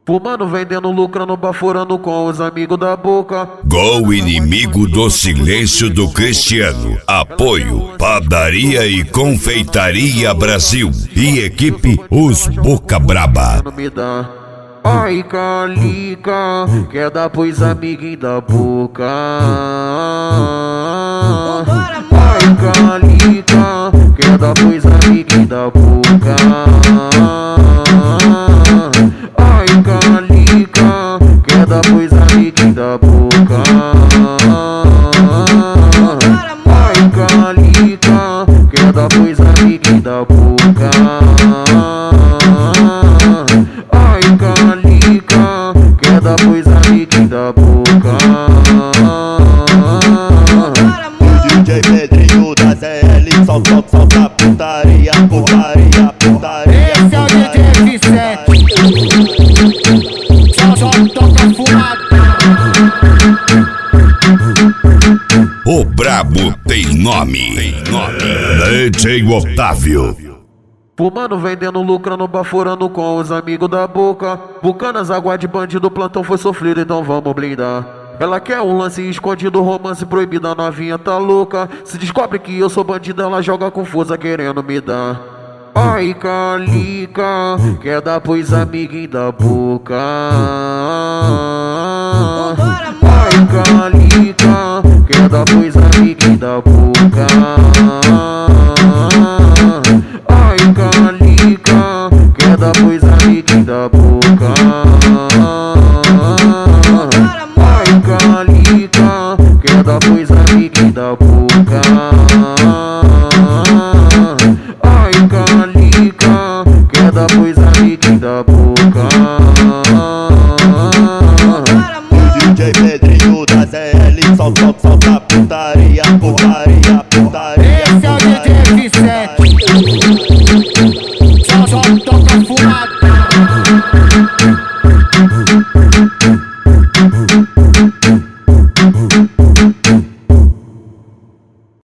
Fumando, vendendo, lucrando, baforando com os amigos da boca. Gol inimigo do silêncio do Cristiano. Apoio Padaria e Confeitaria Brasil e equipe Os Boca Braba. Ai, Calica, quer dar pros amiguinhos da boca. Ai, Calica, quer dar pros amiguinhos da boca. Ai, Calica, quer dar pros amiguinhos da boca. Ai, Calica, quer dar pros amiguinhos da boca. Ai, Calica, quer dar pros amiguinhos da boca. O DJ Pedrinho da ZL, solta putaria, putaria, putaria. Esse é o DJ F7. Só toca fumada. O brabo tem nome. DJ Otávio. Fumando, vendendo, lucrando, baforando com os amigos da boca. Bucanas, água de bandido, plantão foi sofrido, então vamos blindar. Ela quer um lance escondido, romance proibido, a novinha tá louca. Se descobre que eu sou bandido, ela joga com força querendo me dar. Ai, Calica, quer dar pros amiguinhos da boca. Ai, Calica, quer dar pros amiguinhos da boca. Ai, Calica, quer dar pros amiguinhos da boca. Ai, Calica, quer dar pros amiguinhos da boca. Ai, Calica, quer dar pros amiguinhos da boca. O DJ Pedrinho da ZL, solta putaria, putaria, putaria. Esse é o DJ F7.